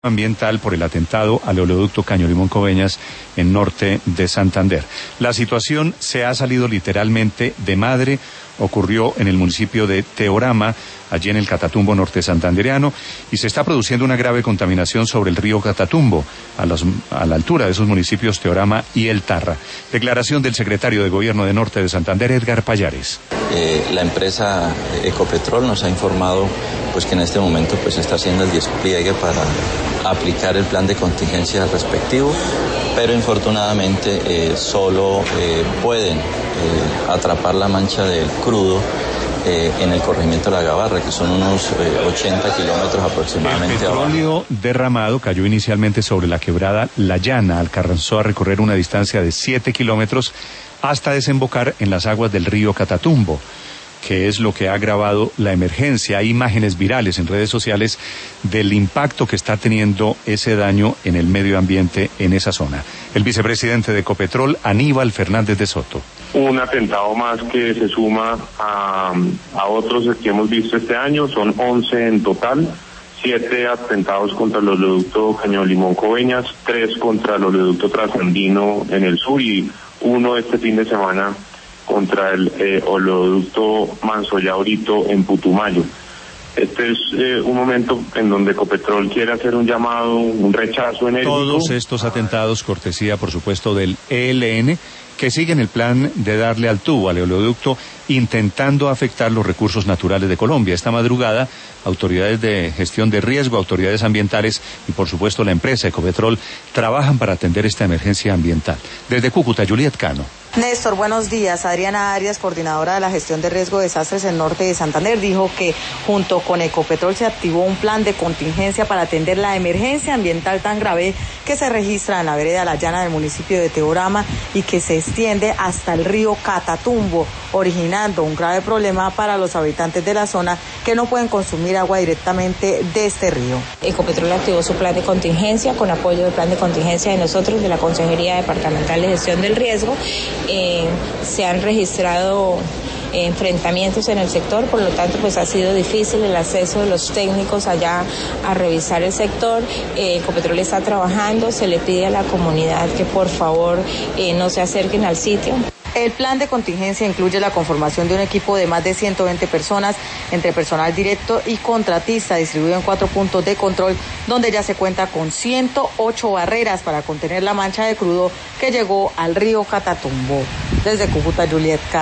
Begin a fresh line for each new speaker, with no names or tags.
ambiental por el atentado al oleoducto Caño Limón Coveñas en norte de Santander. La situación se ha salido literalmente de madre. Ocurrió en el municipio de Teorama, allí en el Catatumbo norte santandereano, y se está produciendo una grave contaminación sobre el río Catatumbo, a la altura de esos municipios Teorama y El Tarra. Declaración del secretario de Gobierno de Norte de Santander, Edgar Payares.
La empresa Ecopetrol nos ha informado pues que en este momento pues está haciendo el despliegue para aplicar el plan de contingencia respectivo, pero infortunadamente solo pueden atrapar la mancha del crudo en el corregimiento de La Gabarra, que son unos 80 kilómetros aproximadamente.
El petróleo derramado cayó inicialmente sobre la quebrada La Llana, alcanzó a recorrer una distancia de 7 kilómetros hasta desembocar en las aguas del río Catatumbo, que es lo que ha agravado la emergencia. Hay imágenes virales en redes sociales del impacto que está teniendo ese daño en el medio ambiente en esa zona. El vicepresidente de Ecopetrol, Aníbal Fernández de Soto.
Un atentado más que se suma a otros que hemos visto este año, son 11 en total, 7 atentados contra el oleoducto Caño Limón Coveñas, 3 contra el oleoducto Trasandino en el sur y 1 este fin de semana contra el oleoducto Mansoya-Orito en Putumayo. Este es un momento en donde Ecopetrol quiere hacer un llamado, un rechazo enérgico.
Todos estos atentados, cortesía por supuesto del ELN, que siguen el plan de darle al tubo al oleoducto, intentando afectar los recursos naturales de Colombia. Esta madrugada, autoridades de gestión de riesgo, autoridades ambientales y por supuesto la empresa Ecopetrol trabajan para atender esta emergencia ambiental. Desde Cúcuta, Juliet Cano.
Néstor, buenos días. Adriana Arias, coordinadora de la gestión de riesgo de desastres en norte de Santander, dijo que junto con Ecopetrol se activó un plan de contingencia para atender la emergencia ambiental tan grave que se registra en la vereda La Llana del municipio de Teorama y que se extiende hasta el río Catatumbo, originando un grave problema para los habitantes de la zona que no pueden consumir agua directamente de este río.
Ecopetrol activó su plan de contingencia con apoyo del plan de contingencia de nosotros, de la Consejería Departamental de Gestión del Riesgo. Se han registrado enfrentamientos en el sector, por lo tanto pues ha sido difícil el acceso de los técnicos allá a revisar el sector. Ecopetrol está trabajando, se le pide a la comunidad que por favor no se acerquen al sitio.
El plan de contingencia incluye la conformación de un equipo de más de 120 personas, entre personal directo y contratista, distribuido en 4 puntos de control, donde ya se cuenta con 108 barreras para contener la mancha de crudo que llegó al río Catatumbo. Desde Cúcuta, Juliet Cano.